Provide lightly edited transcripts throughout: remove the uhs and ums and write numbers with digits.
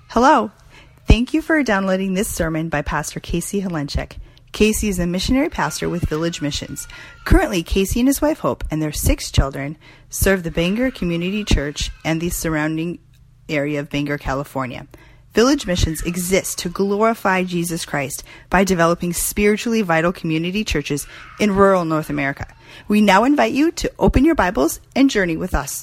Hello. Thank you for downloading this sermon by Pastor Casey Helenchek. Casey is a missionary pastor with Village Missions. Currently, Casey and his wife Hope and their 6 children serve the Bangor Community Church and the surrounding area of Bangor, California. Village Missions exists to glorify Jesus Christ by developing spiritually vital community churches in rural North America. We now invite you to open your Bibles and journey with us.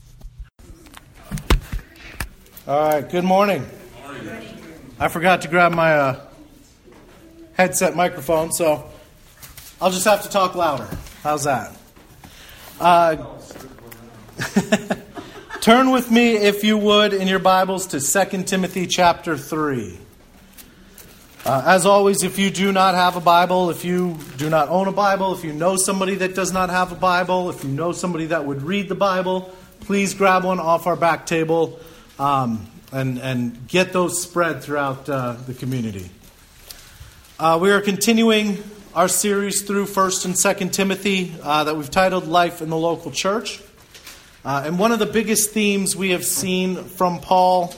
All right, good morning. I forgot to grab my headset microphone, so I'll just have to talk louder. How's that? Turn with me, if you would, in your Bibles to 2 Timothy chapter 3. As always, if you do not have a Bible, if you do not own a Bible, if you know somebody that does not have a Bible, if you know somebody that would read the Bible, please grab one off our back table and get those spread throughout the community. We are continuing our series through 1 and 2 Timothy that we've titled Life in the Local Church. And one of the biggest themes we have seen from Paul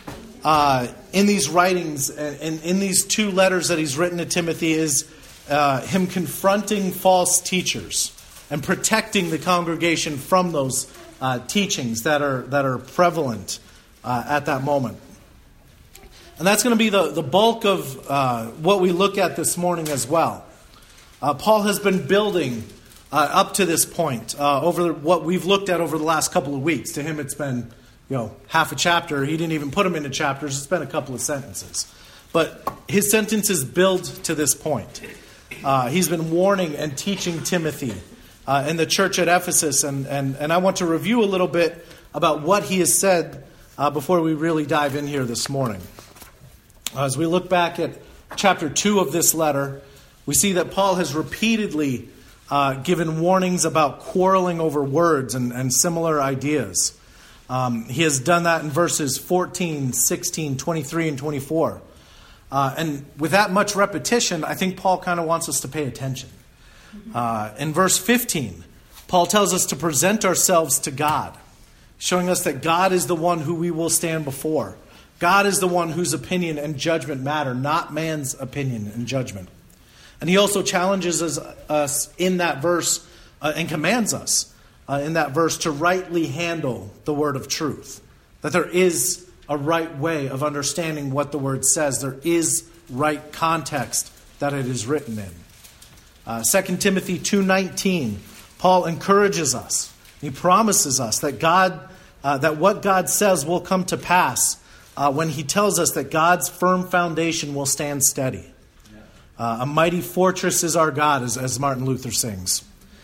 in these writings and in these 2 letters that he's written to Timothy is him confronting false teachers and protecting the congregation from those teachings that are prevalent at that moment. And that's going to be the bulk of what we look at this morning as well. Paul has been building up to this point over what we've looked at over the last couple of weeks. To him, it's been half a chapter. He didn't even put them into chapters. It's been a couple of sentences. But his sentences build to this point. He's been warning and teaching Timothy in the church at Ephesus. And I want to review a little bit about what he has said before we really dive in here this morning. As we look back at chapter 2 of this letter, we see that Paul has repeatedly given warnings about quarreling over words and similar ideas. He has done that in verses 14, 16, 23, and 24. And with that much repetition, I think Paul kind of wants us to pay attention. In verse 15, Paul tells us to present ourselves to God, showing us that God is the one who we will stand before. God is the one whose opinion and judgment matter, not man's opinion and judgment. And he also challenges us in that verse and commands us in that verse to rightly handle the word of truth. That there is a right way of understanding what the word says. There is right context that it is written in. 2 Timothy 2:19, Paul encourages us. He promises us that that what God says will come to pass when he tells us that God's firm foundation will stand steady. A mighty fortress is our God, as Martin Luther sings.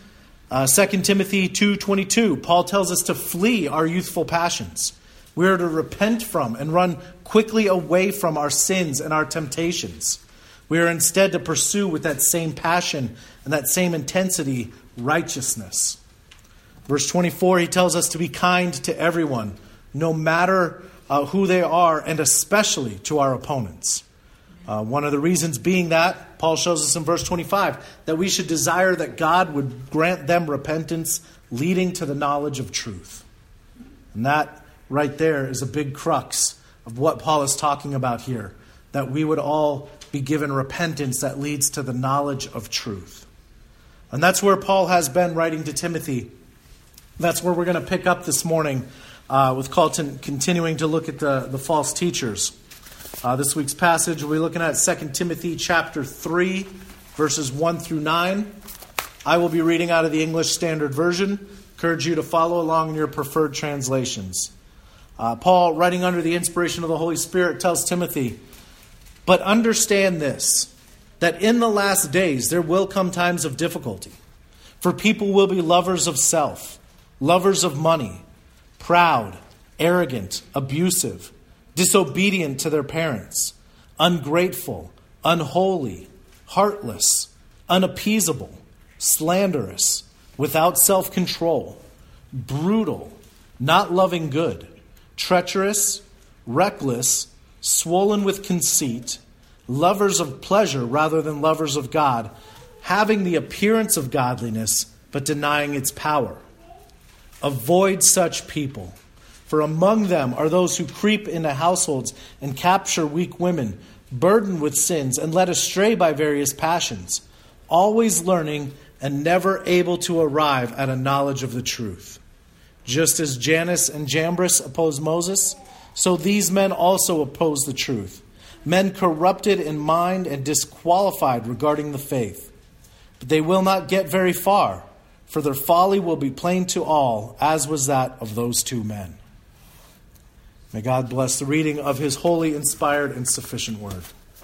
2 Timothy 2:22, Paul tells us to flee our youthful passions. We are to repent from and run quickly away from our sins and our temptations. We are instead to pursue with that same passion and that same intensity righteousness. Verse 24, he tells us to be kind to everyone, no matter who they are, and especially to our opponents. One of the reasons being that, Paul shows us in verse 25, that we should desire that God would grant them repentance leading to the knowledge of truth. And that right there is a big crux of what Paul is talking about here, that we would all be given repentance that leads to the knowledge of truth. And that's where Paul has been writing to Timothy. That's where we're going to pick up this morning with Carlton continuing to look at the false teachers. This week's passage, we'll be looking at 2 Timothy chapter 3, verses 1 through 9. I will be reading out of the English Standard Version. Encourage you to follow along in your preferred translations. Paul, writing under the inspiration of the Holy Spirit, tells Timothy, "But understand this, that in the last days there will come times of difficulty. For people will be lovers of self, lovers of money, proud, arrogant, abusive, disobedient to their parents, ungrateful, unholy, heartless, unappeasable, slanderous, without self-control, brutal, not loving good, treacherous, reckless, swollen with conceit, lovers of pleasure rather than lovers of God, having the appearance of godliness but denying its power. Avoid such people, For among them are those who creep into households and capture weak women, burdened with sins and led astray by various passions, always learning and never able to arrive at a knowledge of the truth. Just as Jannes and Jambres opposed Moses, so these men also oppose the truth, men corrupted in mind and disqualified regarding the faith. But they will not get very far, for their folly will be plain to all, as was that of those two men. May God bless the reading of his holy, inspired, and sufficient word.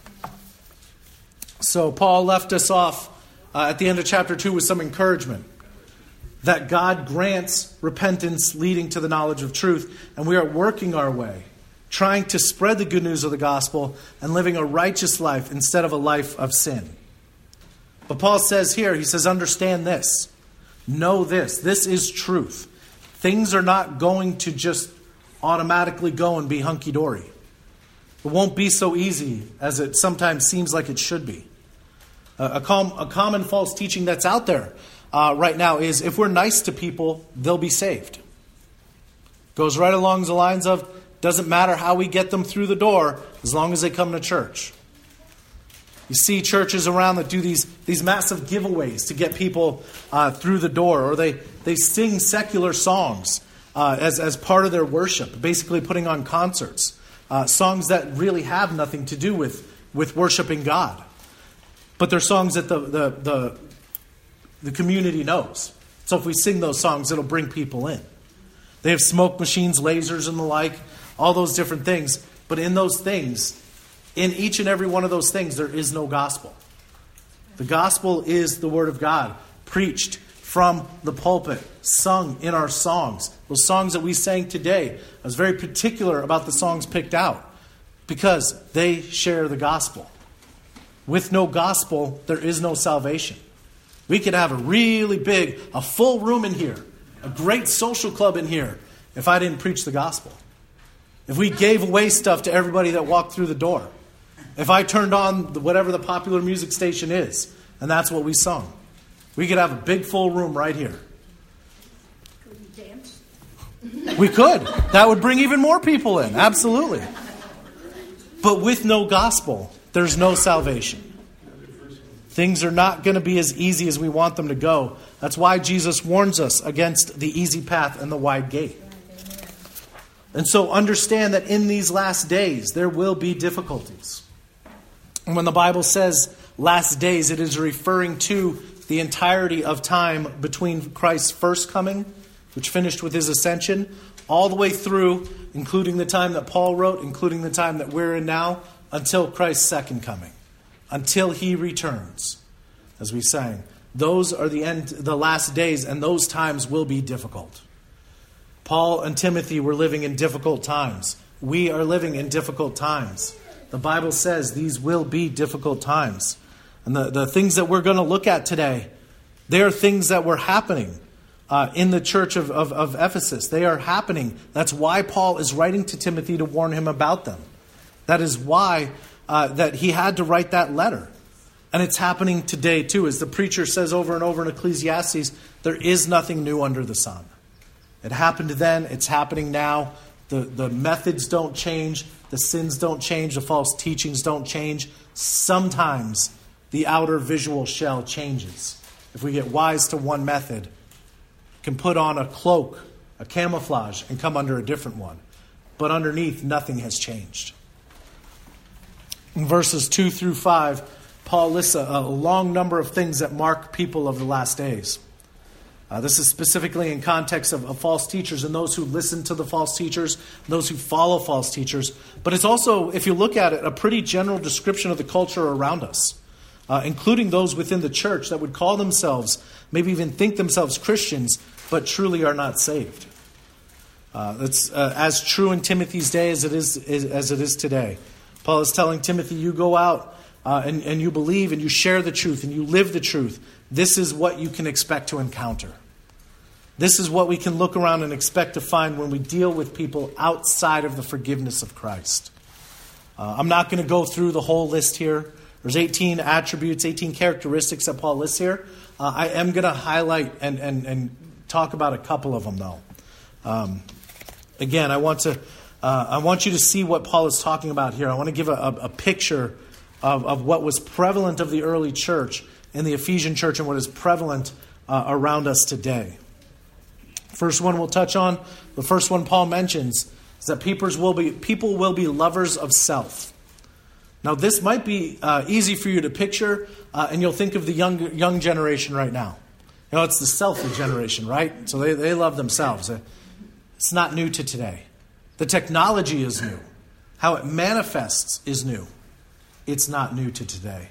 So Paul left us off at the end of chapter 2 with some encouragement that God grants repentance leading to the knowledge of truth, and we are working our way, trying to spread the good news of the gospel and living a righteous life instead of a life of sin. But Paul says here, he says, understand this. Know this. This is truth. Things are not going to just automatically go and be hunky-dory. It won't be so easy as it sometimes seems like it should be. A common false teaching that's out there right now is if we're nice to people, they'll be saved. Goes right along the lines of, doesn't matter how we get them through the door as long as they come to church. You see churches around that do these massive giveaways to get people through the door, or they sing secular songs as part of their worship, basically putting on concerts, songs that really have nothing to do with worshiping God. But they're songs that the community knows. So if we sing those songs, it'll bring people in. They have smoke machines, lasers, and the like, all those different things. But in those things, in each and every one of those things, there is no gospel. The gospel is the word of God, preached from the pulpit, sung in our songs. Those songs that we sang today, I was very particular about the songs picked out because they share the gospel. With no gospel, there is no salvation. We could have a full room in here, a great social club in here, if I didn't preach the gospel. If we gave away stuff to everybody that walked through the door. If I turned on whatever the popular music station is, and that's what we sung. We could have a big full room right here. Could we dance? We could. That would bring even more people in. Absolutely. But with no gospel, there's no salvation. Things are not going to be as easy as we want them to go. That's why Jesus warns us against the easy path and the wide gate. And so understand that in these last days, there will be difficulties. And when the Bible says last days, it is referring to the entirety of time between Christ's first coming, which finished with his ascension, all the way through, including the time that Paul wrote, including the time that we're in now, until Christ's second coming, until he returns, as we sang. Those are the last days, and those times will be difficult. Paul and Timothy were living in difficult times. We are living in difficult times. The Bible says these will be difficult times. And the things that we're going to look at today, they are things that were happening in the church of Ephesus. They are happening. That's why Paul is writing to Timothy to warn him about them. That is why that he had to write that letter. And it's happening today too. As the preacher says over and over in Ecclesiastes, there is nothing new under the sun. It happened then, it's happening now. The methods don't change, the sins don't change, the false teachings don't change. Sometimes the outer visual shell changes. If we get wise to one method, can put on a cloak, a camouflage, and come under a different one. But underneath, nothing has changed. In verses 2 through 5, Paul lists a long number of things that mark people of the last days. This is specifically in context of false teachers and those who listen to the false teachers, those who follow false teachers. But it's also, if you look at it, a pretty general description of the culture around us, including those within the church that would call themselves, maybe even think themselves Christians, but truly are not saved. It's as true in Timothy's day as it is today. Paul is telling Timothy, you go out and you believe and you share the truth and you live the truth. This is what you can expect to encounter. This is what we can look around and expect to find when we deal with people outside of the forgiveness of Christ. I'm not going to go through the whole list here. There's 18 attributes, 18 characteristics that Paul lists here. I am going to highlight and talk about a couple of them, though. again, I want you to see what Paul is talking about here. I want to give a picture of what was prevalent of the early church in the Ephesian church and what is prevalent around us today. First one we'll touch on, the first one Paul mentions, is that people will be lovers of self. Now, this might be easy for you to picture, and you'll think of the young generation right now. You know, it's the selfie generation, right? So they love themselves. It's not new to today. The technology is new. How it manifests is new. It's not new to today.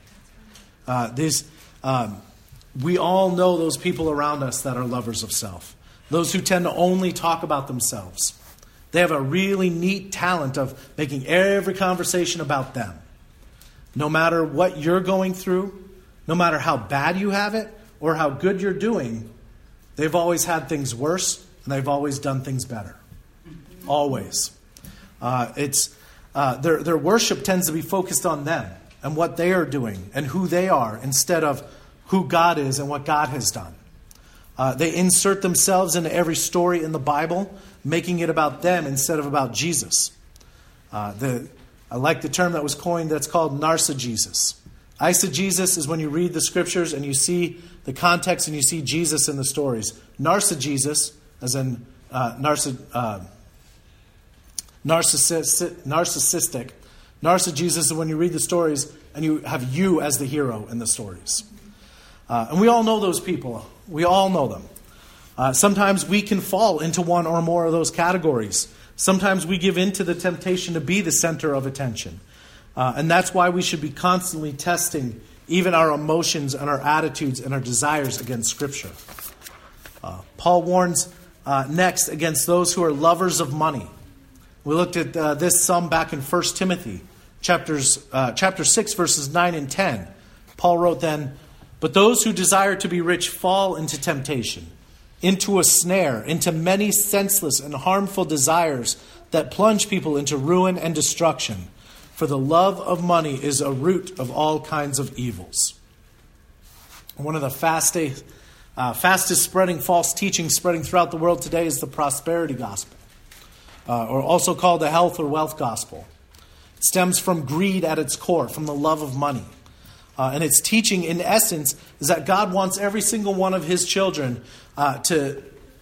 We all know those people around us that are lovers of self. Those who tend to only talk about themselves. They have a really neat talent of making every conversation about them. No matter what you're going through, no matter how bad you have it or how good you're doing, they've always had things worse and they've always done things better. Always. Their worship tends to be focused on them and what they are doing and who they are instead of who God is and what God has done. They insert themselves into every story in the Bible, making it about them instead of about Jesus. I like the term that was coined that's called narcigesis. Eisegesis is when you read the scriptures and you see the context and you see Jesus in the stories. Narcigesis, as in narcissistic. Narcigesis is when you read the stories and you have you as the hero in the stories. And we all know those people. We all know them. Sometimes we can fall into one or more of those categories. Sometimes we give in to the temptation to be the center of attention. And that's why we should be constantly testing even our emotions and our attitudes and our desires against Scripture. Paul warns next against those who are lovers of money. We looked at this some back in 1 Timothy, chapter 6, verses 9 and 10. Paul wrote then, "But those who desire to be rich fall into temptation, into a snare, into many senseless and harmful desires that plunge people into ruin and destruction. For the love of money is a root of all kinds of evils." One of the fastest spreading false teachings spreading throughout the world today is the prosperity gospel, or also called the health or wealth gospel. It stems from greed at its core, from the love of money. And its teaching, in essence, is that God wants every single one of His children to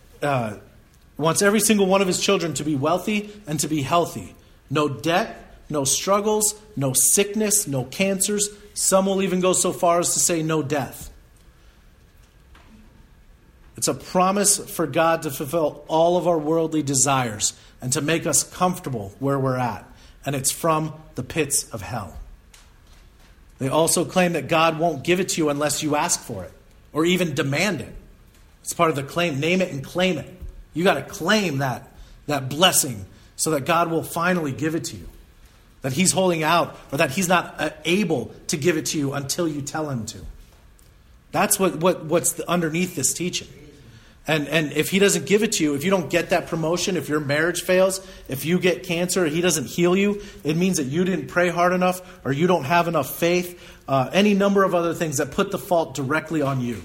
be wealthy and to be healthy. No debt, no struggles, no sickness, no cancers. Some will even go so far as to say no death. It's a promise for God to fulfill all of our worldly desires and to make us comfortable where we're at. And it's from the pits of hell. They also claim that God won't give it to you unless you ask for it or even demand it. It's part of the claim. Name it and claim it. You got to claim that blessing so that God will finally give it to you. That He's holding out or that He's not able to give it to you until you tell Him to. That's what's underneath this teaching. And if He doesn't give it to you, if you don't get that promotion, if your marriage fails, if you get cancer, He doesn't heal you, it means that you didn't pray hard enough or you don't have enough faith. Any number of other things that put the fault directly on you.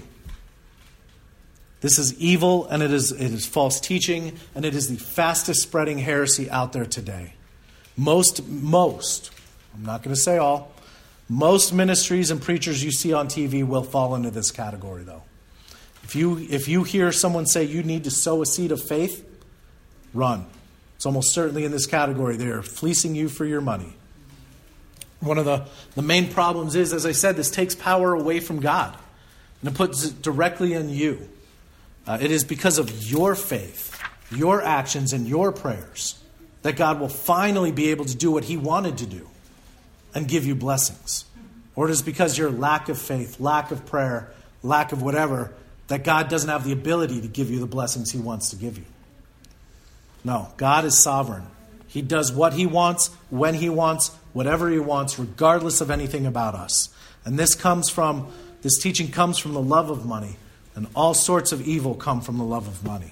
This is evil and it is false teaching and it is the fastest spreading heresy out there today. Most, I'm not going to say all, most ministries and preachers you see on TV will fall into this category though. If you hear someone say you need to sow a seed of faith, run. It's almost certainly in this category. They are fleecing you for your money. One of the main problems is, as I said, this takes power away from God. And it puts it directly in you. It is because of your faith, your actions, and your prayers that God will finally be able to do what He wanted to do and give you blessings. Or it is because your lack of faith, lack of prayer, lack of whatever, that God doesn't have the ability to give you the blessings He wants to give you. No, God is sovereign. He does what He wants, when He wants, whatever He wants, regardless of anything about us. And this teaching comes from the love of money, and all sorts of evil come from the love of money.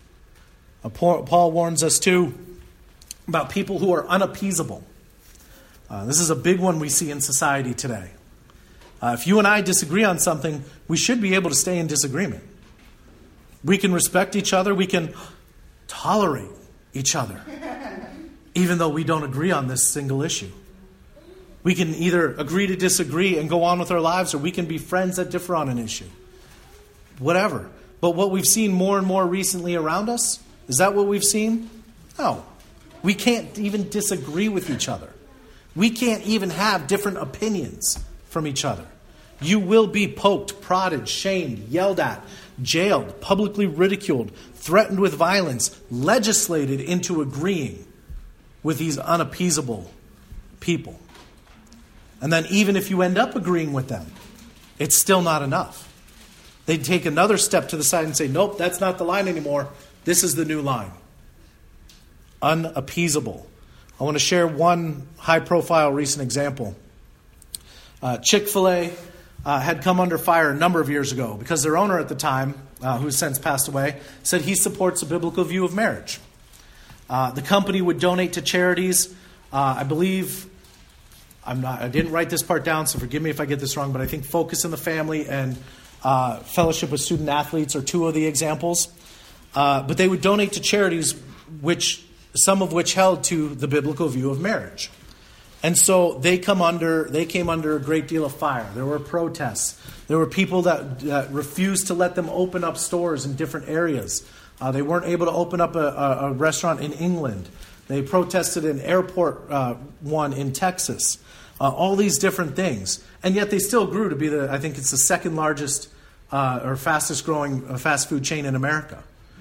Paul warns us too about people who are unappeasable. This is a big one we see in society today. If you and I disagree on something, we should be able to stay in disagreement. We can respect each other. We can tolerate each other, even though we don't agree on this single issue. We can either agree to disagree and go on with our lives, or we can be friends that differ on an issue. Whatever. But what we've seen more and more recently around us, is that what we've seen? No. We can't even disagree with each other. We can't even have different opinions from each other. You will be poked, prodded, shamed, yelled at, jailed, publicly ridiculed, threatened with violence, legislated into agreeing with these unappeasable people. And then even if you end up agreeing with them, it's still not enough. They take another step to the side and say, nope, that's not the line anymore. This is the new line. Unappeasable. I want to share one high-profile recent example. Chick-fil-A had come under fire a number of years ago because their owner at the time, who has since passed away, said he supports a biblical view of marriage. The company would donate to charities. I believe, I didn't write this part down, so forgive me if I get this wrong, but I think Focus in the Family and Fellowship with Student Athletes are two of the examples. But they would donate to charities, some of which held to the biblical view of marriage. And so they came under a great deal of fire. There were protests. There were people that refused to let them open up stores in different areas. They weren't able to open up a restaurant in England. They protested an airport one in Texas. All these different things. And yet they still grew to be I think it's the second largest or fastest growing fast food chain in America.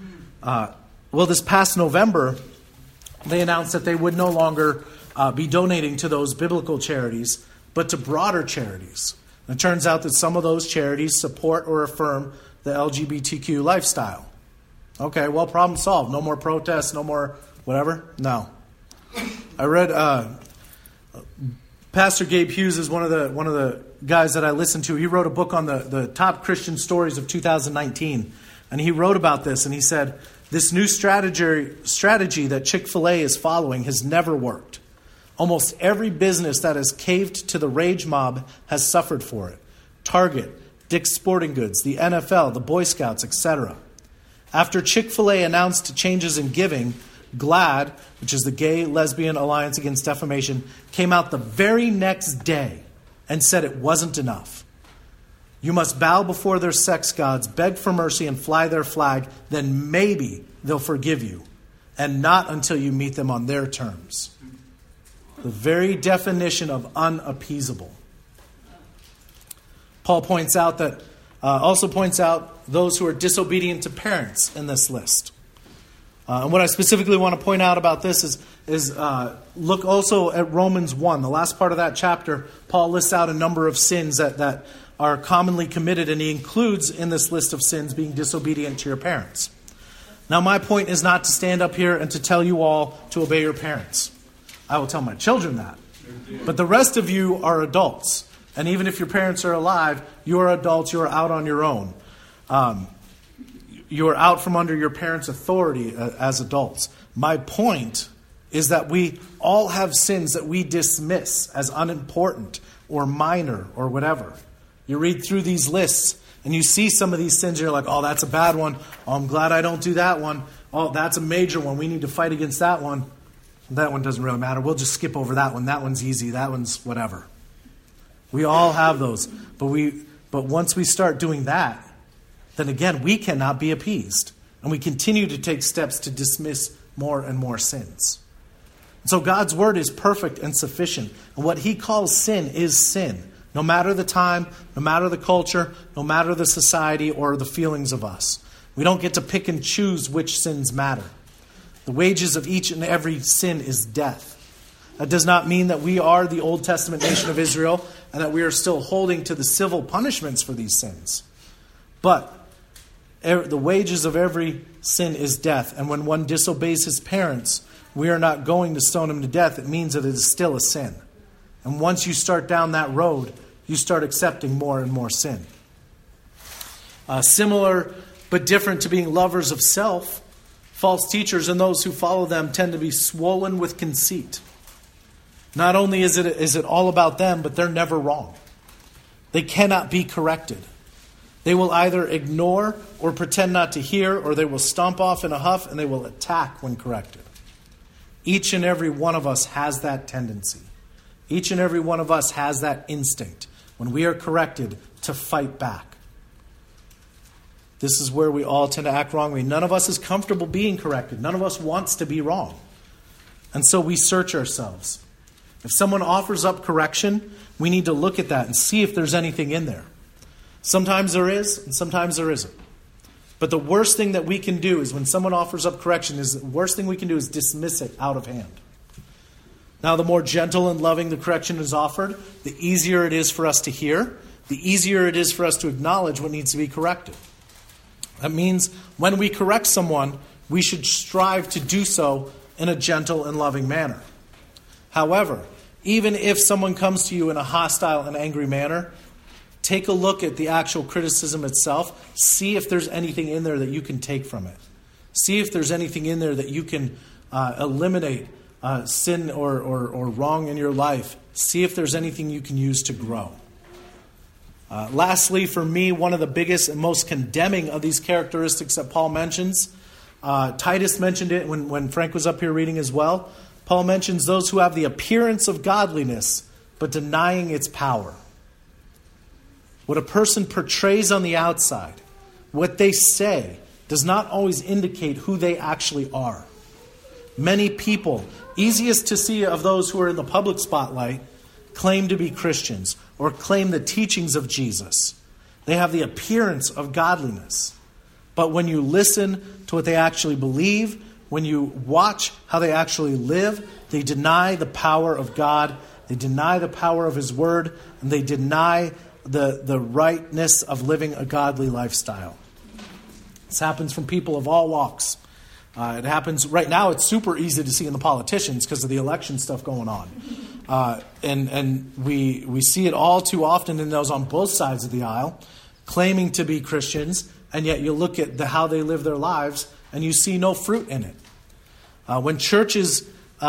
Well, this past November, they announced that they would no longer be donating to those biblical charities, but to broader charities. And it turns out that some of those charities support or affirm the LGBTQ lifestyle. Okay, well, problem solved. No more protests, no more whatever? No. I read Pastor Gabe Hughes is one of the guys that I listen to. He wrote a book on the top Christian stories of 2019. And he wrote about this, and he said, this new strategy that Chick-fil-A is following has never worked. Almost every business that has caved to the rage mob has suffered for it. Target, Dick's Sporting Goods, the NFL, the Boy Scouts, etc. After Chick-fil-A announced changes in giving, GLAAD, which is the Gay Lesbian Alliance Against Defamation, came out the very next day and said it wasn't enough. You must bow before their sex gods, beg for mercy, and fly their flag. Then maybe they'll forgive you, and not until you meet them on their terms. The very definition of unappeasable. Paul also points out those who are disobedient to parents in this list. And what I specifically want to point out about this is look also at Romans 1. The last part of that chapter, Paul lists out a number of sins that are commonly committed, and he includes in this list of sins being disobedient to your parents. Now, my point is not to stand up here and to tell you all to obey your parents. I will tell my children that. But the rest of you are adults. And even if your parents are alive, you are adults. You are out on your own. You are out from under your parents' authority as adults. My point is that we all have sins that we dismiss as unimportant or minor or whatever. You read through these lists and you see some of these sins. You're like, oh, that's a bad one. Oh, I'm glad I don't do that one. Oh, that's a major one. We need to fight against that one. That one doesn't really matter. We'll just skip over that one. That one's easy. That one's whatever. We all have those. But once we start doing that, then again, we cannot be appeased. And we continue to take steps to dismiss more and more sins. So God's word is perfect and sufficient. And what he calls sin is sin. No matter the time, no matter the culture, no matter the society or the feelings of us. We don't get to pick and choose which sins matter. The wages of each and every sin is death. That does not mean that we are the Old Testament nation of Israel and that we are still holding to the civil punishments for these sins. But the wages of every sin is death. And when one disobeys his parents, we are not going to stone him to death. It means that it is still a sin. And once you start down that road, you start accepting more and more sin. Similar but different to being lovers of self, false teachers and those who follow them tend to be swollen with conceit. Not only is it all about them, but they're never wrong. They cannot be corrected. They will either ignore or pretend not to hear, or they will stomp off in a huff and they will attack when corrected. Each and every one of us has that tendency. Each and every one of us has that instinct when we are corrected to fight back. This is where we all tend to act wrongly. None of us is comfortable being corrected. None of us wants to be wrong. And so we search ourselves. If someone offers up correction, we need to look at that and see if there's anything in there. Sometimes there is, and sometimes there isn't. But the worst thing that we can do is when someone offers up correction, is the worst thing we can do is dismiss it out of hand. Now, the more gentle and loving the correction is offered, the easier it is for us to hear, the easier it is for us to acknowledge what needs to be corrected. That means when we correct someone, we should strive to do so in a gentle and loving manner. However, even if someone comes to you in a hostile and angry manner, take a look at the actual criticism itself. See if there's anything in there that you can take from it. See if there's anything in there that you can eliminate sin or wrong in your life. See if there's anything you can use to grow. Lastly, for me, one of the biggest and most condemning of these characteristics that Paul mentions, Titus mentioned it when Frank was up here reading as well. Paul mentions those who have the appearance of godliness, but denying its power. What a person portrays on the outside, what they say, does not always indicate who they actually are. Many people, easiest to see of those who are in the public spotlight, claim to be Christians or claim the teachings of Jesus. They have the appearance of godliness. But when you listen to what they actually believe, when you watch how they actually live, they deny the power of God, they deny the power of His Word, and they deny the rightness of living a godly lifestyle. This happens from people of all walks. It happens right now. It's super easy to see in the politicians because of the election stuff going on. And we see it all too often in those on both sides of the aisle, claiming to be Christians, and yet you look at how they live their lives, and you see no fruit in it. When churches,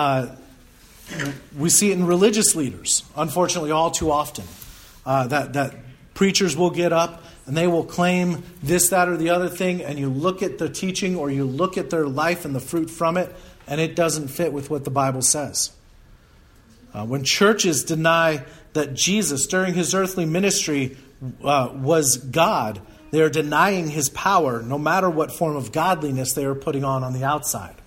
we see it in religious leaders, unfortunately all too often, that preachers will get up and they will claim this, that, or the other thing, and you look at the teaching or you look at their life and the fruit from it, and it doesn't fit with what the Bible says. When churches deny that Jesus, during His earthly ministry, was God, they are denying His power, no matter what form of godliness they are putting on the outside.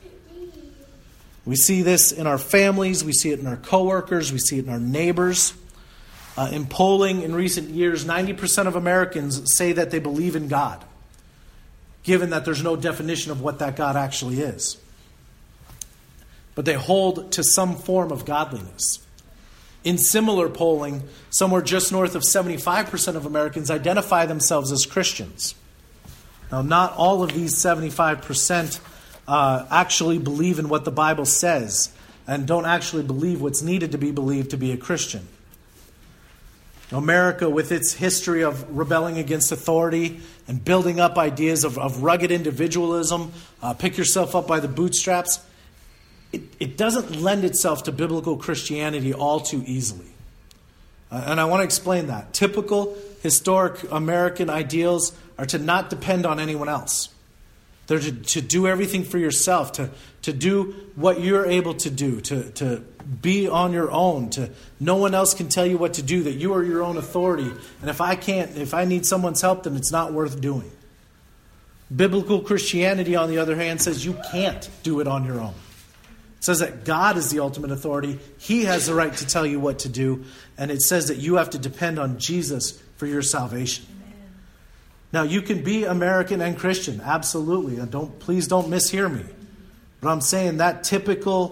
We see this in our families, we see it in our coworkers, we see it in our neighbors. In polling in recent years, 90% of Americans say that they believe in God, given that there's no definition of what that God actually is. But they hold to some form of godliness. In similar polling, somewhere just north of 75% of Americans identify themselves as Christians. Now, not all of these 75% actually believe in what the Bible says and don't actually believe what's needed to be believed to be a Christian. America, with its history of rebelling against authority and building up ideas of rugged individualism, pick yourself up by the bootstraps, it doesn't lend itself to biblical Christianity all too easily. And I want to explain that. Typical historic American ideals are to not depend on anyone else. They're to do everything for yourself, to do what you're able to do, to be on your own, to no one else can tell you what to do, that you are your own authority. And if I need someone's help, then it's not worth doing. Biblical Christianity, on the other hand, says you can't do it on your own. It says that God is the ultimate authority. He has the right to tell you what to do. And it says that you have to depend on Jesus for your salvation. Now, you can be American and Christian, absolutely. And please don't mishear me. But I'm saying that typical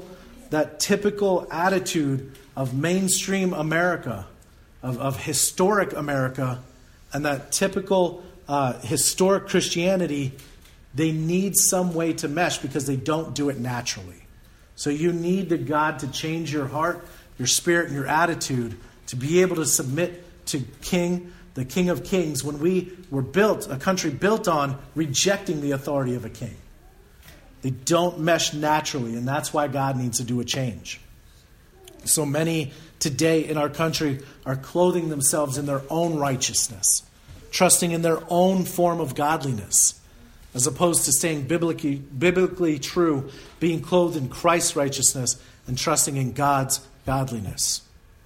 attitude of mainstream America, of historic America, and that typical historic Christianity, they need some way to mesh because they don't do it naturally. So you need the God to change your heart, your spirit, and your attitude to be able to submit to the King of Kings, when we were built, a country built on rejecting the authority of a king. They don't mesh naturally, and that's why God needs to do a change. So many today in our country are clothing themselves in their own righteousness, trusting in their own form of godliness. as opposed to staying biblically true, being clothed in Christ's righteousness and trusting in God's godliness.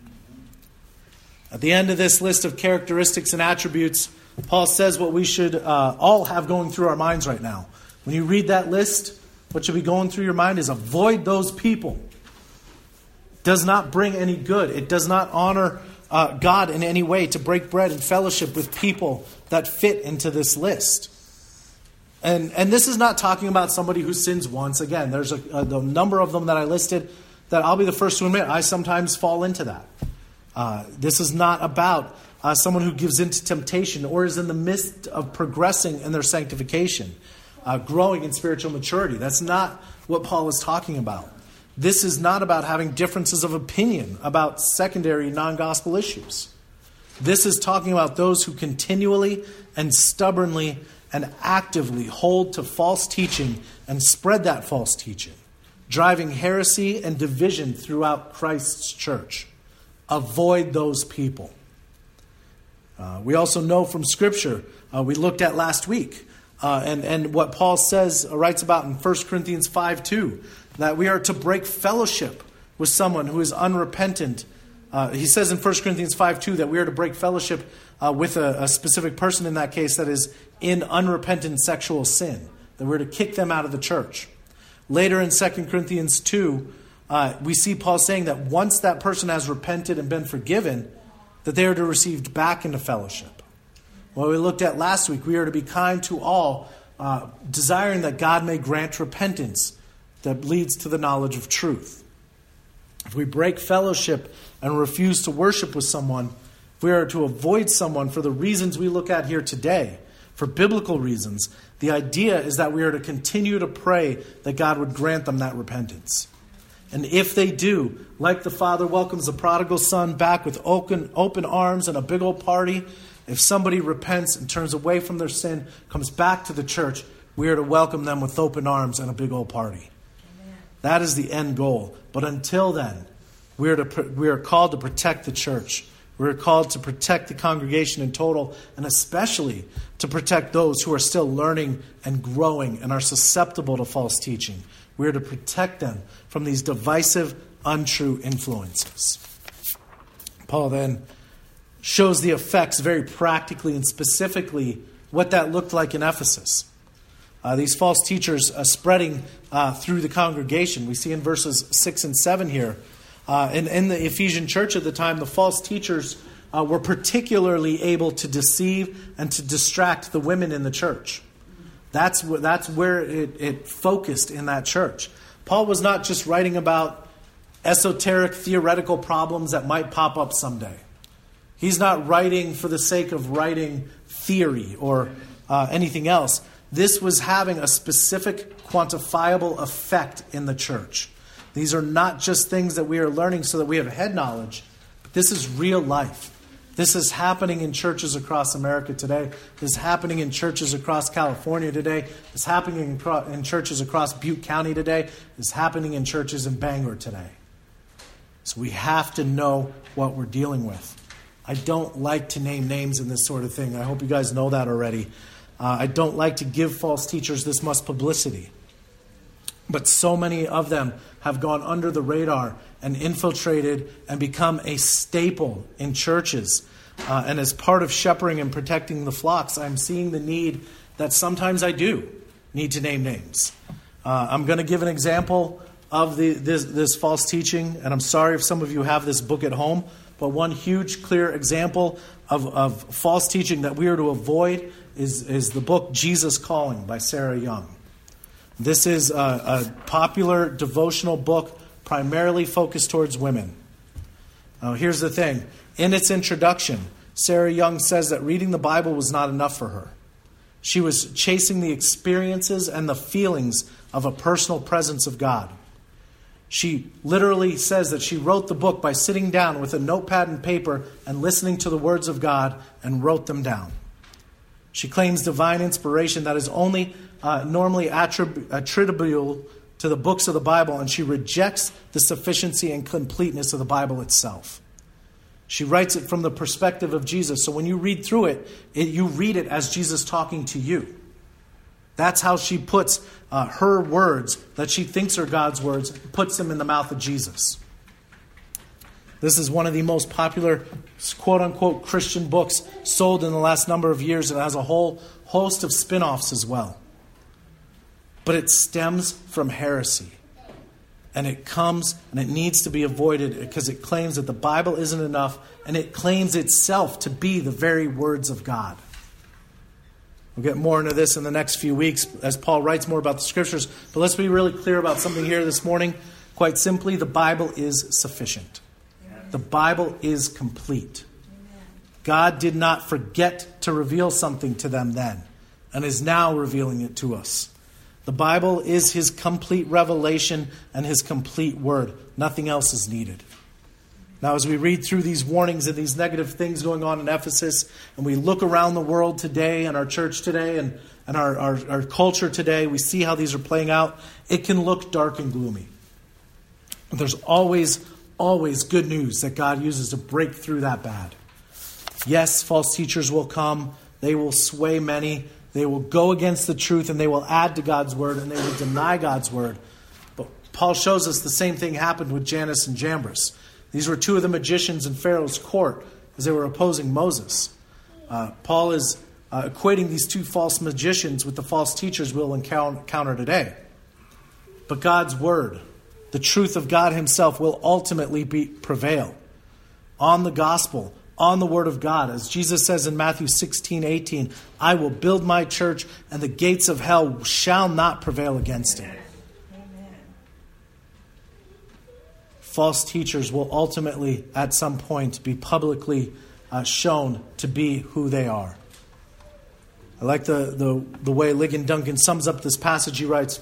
At the end of this list of characteristics and attributes, Paul says what we should all have going through our minds right now. When you read that list, what should be going through your mind is avoid those people. It does not bring any good. It does not honor God in any way to break bread and fellowship with people that fit into this list. And this is not talking about somebody who sins once. Again, there's the number of them that I listed that I'll be the first to admit I sometimes fall into that. This is not about someone who gives into temptation or is in the midst of progressing in their sanctification, growing in spiritual maturity. That's not what Paul is talking about. This is not about having differences of opinion about secondary non-gospel issues. This is talking about those who continually and stubbornly and actively hold to false teaching and spread that false teaching, driving heresy and division throughout Christ's church. Avoid those people. We also know from Scripture, we looked at last week, and what Paul writes about in 1 Corinthians 5:2, that we are to break fellowship with someone who is unrepentant. He says in 1 Corinthians 5:2 that we are to break fellowship with a specific person in that case that is in unrepentant sexual sin, that we're to kick them out of the church. Later in 2 Corinthians 2, we see Paul saying that once that person has repented and been forgiven, that they are to receive back into fellowship. What we looked at last week, we are to be kind to all, desiring that God may grant repentance that leads to the knowledge of truth. If we break fellowship and refuse to worship with someone, if we are to avoid someone for the reasons we look at here today, for biblical reasons, the idea is that we are to continue to pray that God would grant them that repentance. And if they do, like the father welcomes the prodigal son back with open arms and a big old party, if somebody repents and turns away from their sin, comes back to the church, we are to welcome them with open arms and a big old party. Amen. That is the end goal. But until then, we are called to protect the church. We are called to protect the congregation in total, and especially to protect those who are still learning and growing and are susceptible to false teaching. We are to protect them from these divisive, untrue influences. Paul then shows the effects very practically and specifically what that looked like in Ephesus. These false teachers spreading through the congregation. We see in verses 6 and 7 here. In the Ephesian church at the time, the false teachers were particularly able to deceive and to distract the women in the church. That's where it focused in that church. Paul was not just writing about esoteric theoretical problems that might pop up someday. He's not writing for the sake of writing theory or anything else. This was having a specific quantifiable effect in the church. These are not just things that we are learning so that we have head knowledge, but this is real life. This is happening in churches across America today. This is happening in churches across California today. This is happening in churches across Butte County today. This is happening in churches in Bangor today. So we have to know what we're dealing with. I don't like to name names in this sort of thing. I hope you guys know that already. I don't like to give false teachers this much publicity. But so many of them have gone under the radar and infiltrated and become a staple in churches. And as part of shepherding and protecting the flocks, I'm seeing the need that sometimes I do need to name names. I'm going to give an example of this false teaching, and I'm sorry if some of you have this book at home, but one huge, clear example of false teaching that we are to avoid is the book Jesus Calling by Sarah Young. This is a popular devotional book primarily focused towards women. Now, here's the thing. In its introduction, Sarah Young says that reading the Bible was not enough for her. She was chasing the experiences and the feelings of a personal presence of God. She literally says that she wrote the book by sitting down with a notepad and paper and listening to the words of God and wrote them down. She claims divine inspiration that is only normally attributable to the books of the Bible, and she rejects the sufficiency and completeness of the Bible itself. She writes it from the perspective of Jesus. So when you read through it, you read it as Jesus talking to you. That's how she puts her words that she thinks are God's words, puts them in the mouth of Jesus. This is one of the most popular, quote-unquote, Christian books sold in the last number of years, and it has a whole host of spin-offs as well. But it stems from heresy. And it comes and it needs to be avoided because it claims that the Bible isn't enough, and it claims itself to be the very words of God. We'll get more into this in the next few weeks as Paul writes more about the Scriptures. But let's be really clear about something here this morning. Quite simply, the Bible is sufficient. The Bible is complete. God did not forget to reveal something to them then and is now revealing it to us. The Bible is his complete revelation and his complete word. Nothing else is needed. Now, as we read through these warnings and these negative things going on in Ephesus, and we look around the world today and our church today and our culture today, we see how these are playing out. It can look dark and gloomy. But there's always good news that God uses to break through that bad. Yes, false teachers will come. They will sway many. They will go against the truth, and they will add to God's word, and they will deny God's word. But Paul shows us the same thing happened with Jannes and Jambres. These were two of the magicians in Pharaoh's court as they were opposing Moses. Paul is equating these two false magicians with the false teachers we'll encounter today. But God's word, the truth of God himself, will ultimately prevail on the gospel, on the word of God. As Jesus says in Matthew 16:18, I will build my church, and the gates of hell shall not prevail against it. Amen. False teachers will ultimately, at some point, be publicly shown to be who they are. I like the way Ligon Duncan sums up this passage. He writes,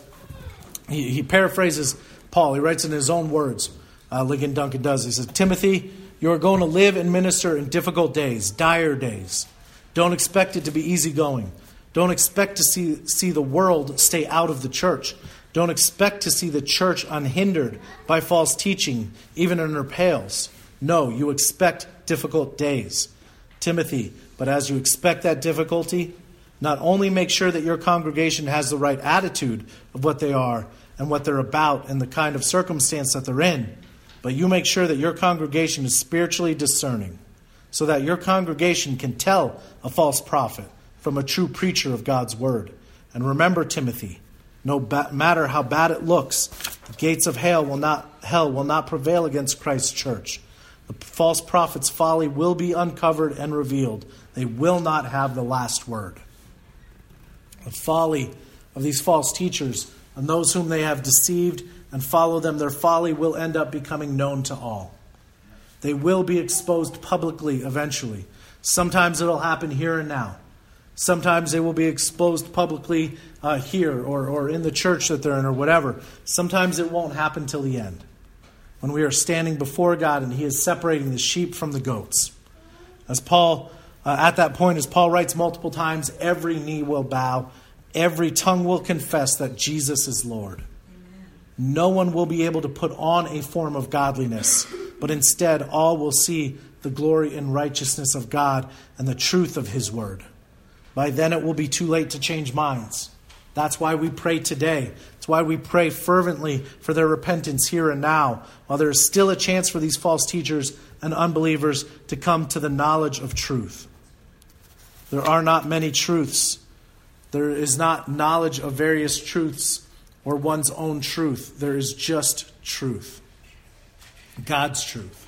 he paraphrases Paul. He writes in his own words. Ligon Duncan does. He says, Timothy, you are going to live and minister in difficult days, dire days. Don't expect it to be easygoing. Don't expect to see the world stay out of the church. Don't expect to see the church unhindered by false teaching, even in her pales. No, you expect difficult days. Timothy, but as you expect that difficulty, not only make sure that your congregation has the right attitude of what they are and what they're about and the kind of circumstance that they're in, but you make sure that your congregation is spiritually discerning so that your congregation can tell a false prophet from a true preacher of God's word. And remember, Timothy, no matter how bad it looks, the gates of hell will not prevail against Christ's church. The false prophet's folly will be uncovered and revealed. They will not have the last word. The folly of these false teachers and those whom they have deceived and follow them, their folly will end up becoming known to all. They will be exposed publicly eventually. Sometimes it'll happen here and now. Sometimes they will be exposed publicly here or in the church that they're in or whatever. Sometimes it won't happen till the end, when we are standing before God and he is separating the sheep from the goats. As Paul, at that point, as Paul writes multiple times, every knee will bow, every tongue will confess that Jesus is Lord. No one will be able to put on a form of godliness, but instead all will see the glory and righteousness of God and the truth of his word. By then it will be too late to change minds. That's why we pray today. That's why we pray fervently for their repentance here and now, while there is still a chance for these false teachers and unbelievers to come to the knowledge of truth. There are not many truths. There is not knowledge of various truths or one's own truth. There is just truth. God's truth.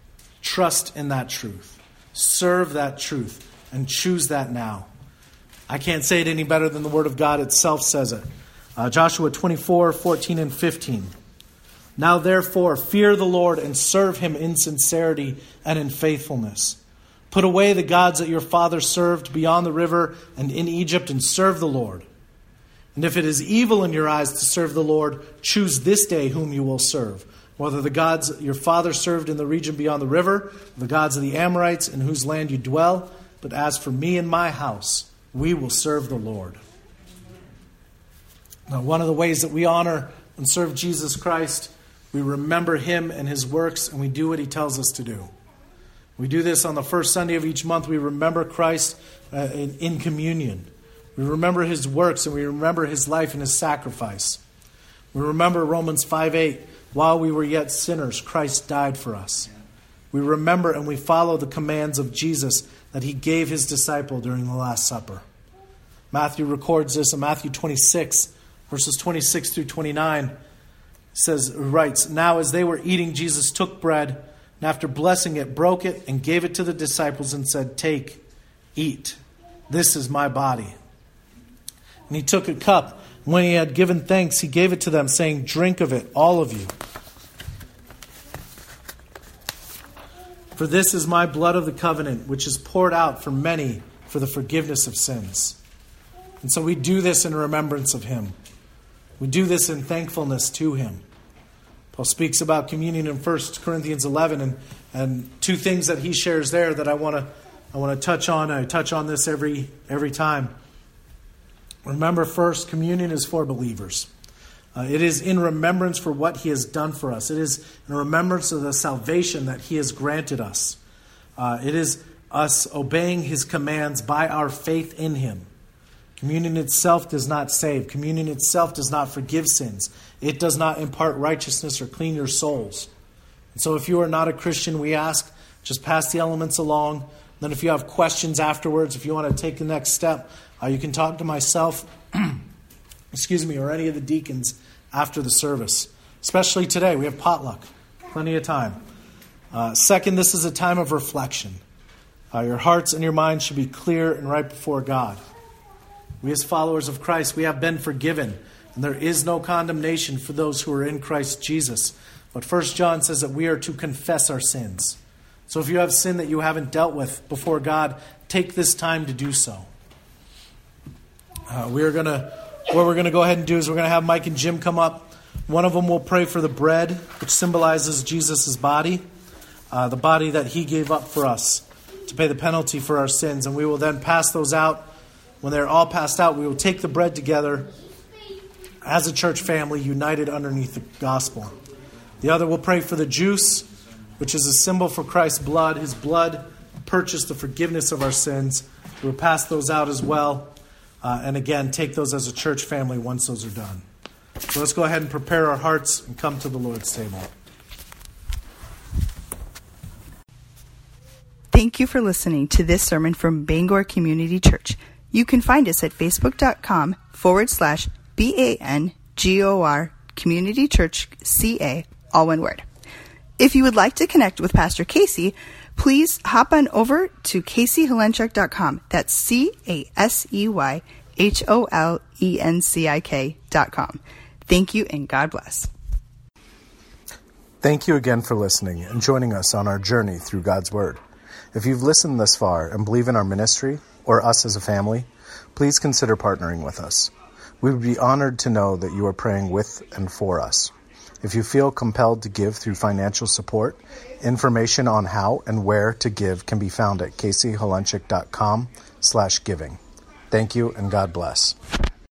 Trust in that truth. Serve that truth and choose that now. I can't say it any better than the Word of God itself says it. Joshua 24:14 and 15. Now therefore, fear the Lord and serve him in sincerity and in faithfulness. Put away the gods that your fathers served beyond the river and in Egypt, and serve the Lord. And if it is evil in your eyes to serve the Lord, choose this day whom you will serve, whether the gods your father served in the region beyond the river, the gods of the Amorites in whose land you dwell. But as for me and my house, we will serve the Lord. Now, one of the ways that we honor and serve Jesus Christ, we remember him and his works, and we do what he tells us to do. We do this on the first Sunday of each month. We remember Christ in communion. We remember his works and we remember his life and his sacrifice. We remember Romans 5:8. While we were yet sinners, Christ died for us. We remember and we follow the commands of Jesus that he gave his disciple during the Last Supper. Matthew records this in Matthew 26, verses 26 through 29. Writes, "Now as they were eating, Jesus took bread, and after blessing it, broke it and gave it to the disciples and said, 'Take, eat. This is my body.' And he took a cup. When he had given thanks, he gave it to them, saying, 'Drink of it, all of you. For this is my blood of the covenant, which is poured out for many for the forgiveness of sins.'" And so we do this in remembrance of him. We do this in thankfulness to him. Paul speaks about communion in 1 Corinthians 11, and two things that he shares there that I want to touch on. I touch on this every time. Remember, first, communion is for believers. It is in remembrance for what he has done for us. It is in remembrance of the salvation that he has granted us. It is us obeying his commands by our faith in him. Communion itself does not save. Communion itself does not forgive sins. It does not impart righteousness or clean your souls. And so if you are not a Christian, we ask, just pass the elements along. Then if you have questions afterwards, if you want to take the next step, you can talk to myself, or any of the deacons after the service. Especially today, we have potluck. Plenty of time. Second, this is a time of reflection. Your hearts and your minds should be clear and right before God. We as followers of Christ, we have been forgiven, and there is no condemnation for those who are in Christ Jesus. But 1 John says that we are to confess our sins. So if you have sin that you haven't dealt with before God, take this time to do so. What we're going to go ahead and do is we're going to have Mike and Jim come up. One of them will pray for the bread, which symbolizes Jesus' body, the body that he gave up for us to pay the penalty for our sins. And we will then pass those out. When they're all passed out, we will take the bread together as a church family, united underneath the gospel. The other will pray for the juice, which is a symbol for Christ's blood. His blood purchased the forgiveness of our sins. We will pass those out as well. And again, take those as a church family once those are done. So let's go ahead and prepare our hearts and come to the Lord's table. Thank you for listening to this sermon from Bangor Community Church. You can find us at facebook.com/BANGOR Community Church CA, all one word. If you would like to connect with Pastor Casey, please hop on over to CaseyHolenchik.com. That's CaseyHolenchik.com. Thank you and God bless. Thank you again for listening and joining us on our journey through God's Word. If you've listened thus far and believe in our ministry or us as a family, please consider partnering with us. We would be honored to know that you are praying with and for us. If you feel compelled to give through financial support, information on how and where to give can be found at CaseyHolenchik.com/giving. Thank you and God bless.